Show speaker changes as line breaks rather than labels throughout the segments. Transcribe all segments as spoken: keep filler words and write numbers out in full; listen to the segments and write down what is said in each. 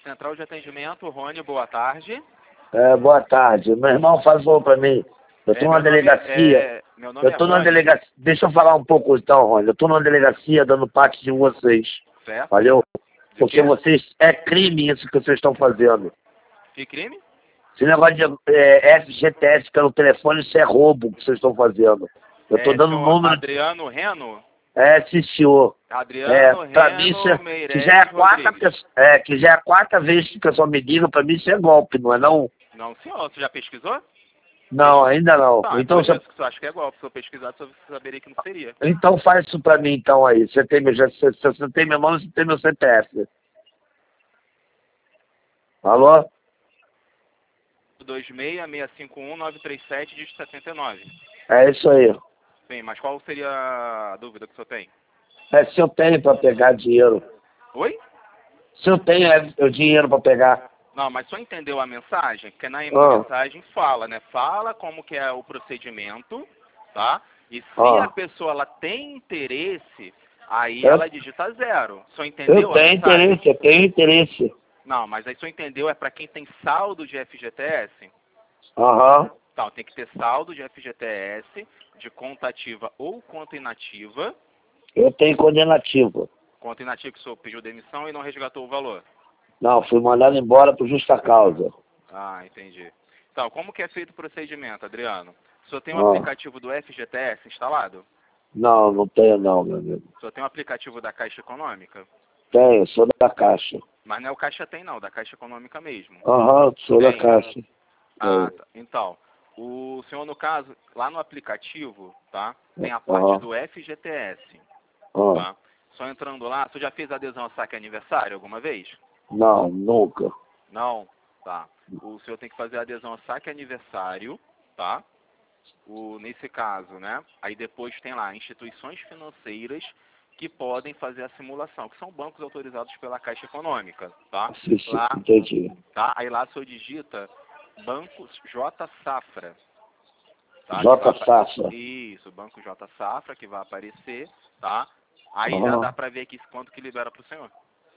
Central de Atendimento, Rony, boa tarde.
É, boa tarde. Meu irmão, faz um favor pra mim. Eu tô
É,
numa
meu nome
delegacia.
é- meu nome
Eu
é
tô numa
Rony.
delegacia. Deixa eu falar um pouco então, Rony. Eu tô numa delegacia dando parte de vocês.
Certo.
Valeu?
De
Porque
quê?
vocês. É crime isso que vocês estão fazendo.
Que crime?
Esse negócio de é, F G T S pelo telefone, isso é roubo que vocês estão fazendo. Eu tô
É,
dando
senhor
número.
Adriano Reno?
É, sim, senhor. É,
Adriano
pra mim, isso
Reno
é, que já é a
Meireles
quarta
Rodrigues.
pessoa, é, que já é a quarta vez que o pessoal me liga, pra mim isso é golpe, não é não?
Não, senhor. Você já pesquisou?
Não, ainda não.
Não, é
Então,
por
você,
isso que você acha que é golpe. Se eu pesquisar, você saberia que não seria.
então faz isso pra mim então aí. Você tem, meu- já, você, você tem meu nome, você tem meu C P F. Alô?
dois seis seis cinco um nove três sete, dígito setenta e nove.
É isso aí.
Sim, mas qual seria a dúvida que o senhor tem?
É se eu tenho pra pegar dinheiro.
Oi?
Se eu tenho é, o dinheiro pra pegar.
Não, mas só entendeu a mensagem? Porque na
Ah,
mensagem fala, né? Fala como que é o procedimento, tá? E se a
ah.
pessoa ela tem interesse, aí
Eu,
ela digita zero. Só
eu
entendeu a
tenho
mensagem?
interesse, eu tenho interesse.
Não, mas aí só entendeu é para quem tem saldo de F G T S?
Aham.
Então, tem que ter saldo de F G T S, de conta ativa ou conta inativa.
Eu tenho condenativo.
Conta inativa que o senhor pediu demissão e não resgatou o valor.
Não, fui mandado embora por justa causa.
Ah, entendi. Então, como que é feito o procedimento, Adriano? O senhor tem um
Ah.
aplicativo do F G T S instalado?
Não, não tenho não, meu amigo.
O senhor tem um aplicativo da Caixa Econômica?
Tenho, sou da Caixa.
Mas não é o Caixa Tem, não, da Caixa Econômica mesmo.
Aham, sou da
Tem?
Caixa.
Ah,
Tenho.
tá. Então, o senhor, no caso, lá no aplicativo, tá? Tem a parte
Aham.
do F G T S,
Ah.
tá? Só entrando lá, o senhor já fez adesão ao saque aniversário alguma vez?
Não, nunca.
Não? Tá. O senhor tem que fazer a adesão ao saque aniversário, tá? O, nesse caso, né? Aí depois tem lá instituições financeiras que podem fazer a simulação, que são bancos autorizados pela Caixa Econômica, tá?
Sim, sim,
Lá,
entendi.
tá? Aí lá o senhor digita Bancos J Safra, tá? Que vai
J
apa-
Safra.
Isso, Banco J Safra que vai aparecer, tá? Aí já
Aham.
dá pra ver aqui quanto que libera pro senhor.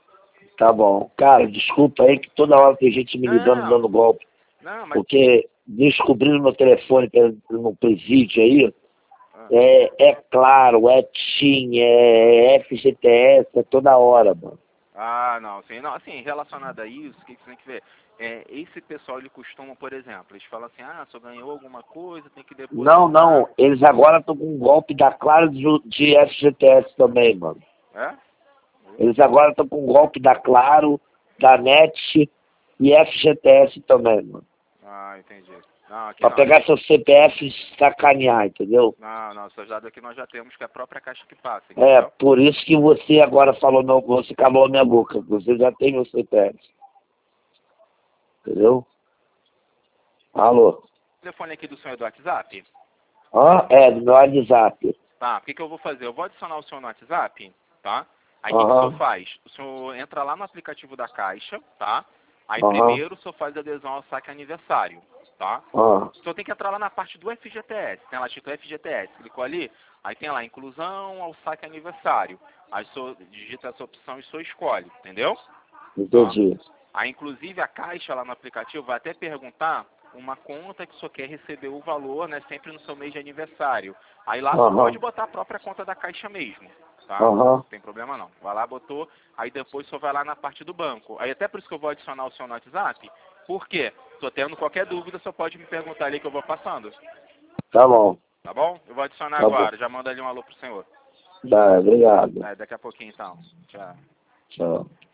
Tá bom. Cara, desculpa aí que toda hora tem gente me ligando
Não,
dando golpe.
não, mas...
Porque descobriram meu telefone que é no presídio aí.
ah.
É, é claro, é TIM, é F G T S, é toda hora, mano.
Ah, não, sim, não, assim, relacionado a isso, o que que você tem que ver? É, esse pessoal, ele costuma, por exemplo, eles falam assim, ah, só ganhou alguma coisa, tem que depositar.
Não, não, eles agora estão com um golpe da Claro de, de F G T S também, mano.
É?
Eles agora estão com um golpe da Claro, da NET e F G T S também, mano.
Ah, entendi. Não, aqui
Pra
não,
pegar
aqui...
seu C P F e sacanear, entendeu?
Não, não, seus dados aqui nós já temos, que é a própria caixa que passa,
É,
entendeu?
por isso que você agora falou, não, você calou a minha boca, você já tem meu C P F. Entendeu? Alô?
O telefone aqui do senhor é do WhatsApp?
Ah, é, do meu WhatsApp.
Tá, o que que eu vou fazer? Eu vou adicionar o senhor no WhatsApp, tá? Aí o que que o
Aham,
senhor faz? O senhor entra lá no aplicativo da Caixa, tá? Aí
aham,
primeiro o senhor faz a adesão ao saque aniversário, tá?
aham.
O senhor tem que entrar lá na parte do F G T S, tem lá escrito F G T S, clicou ali, aí tem lá inclusão ao saque aniversário. Aí o senhor digita essa opção e o senhor escolhe, entendeu? Tá?
Entendi.
Aí inclusive a Caixa lá no aplicativo vai até perguntar uma conta que o senhor quer receber o valor, né, sempre no seu mês de aniversário. Aí lá você
Aham,
pode botar a própria conta da Caixa mesmo, tá? Não
aham.
tem problema não. Vai lá, botou, aí depois só vai lá na parte do banco. Aí até por isso que eu vou adicionar o senhor no WhatsApp. Por quê? Tô tendo qualquer dúvida, só pode me perguntar ali que eu vou passando.
Tá bom,
Tá bom? Eu vou adicionar
tá bom.
agora. Já manda ali um alô pro senhor.
Tá, obrigado.
É, daqui a pouquinho então. Tchau.
Tchau.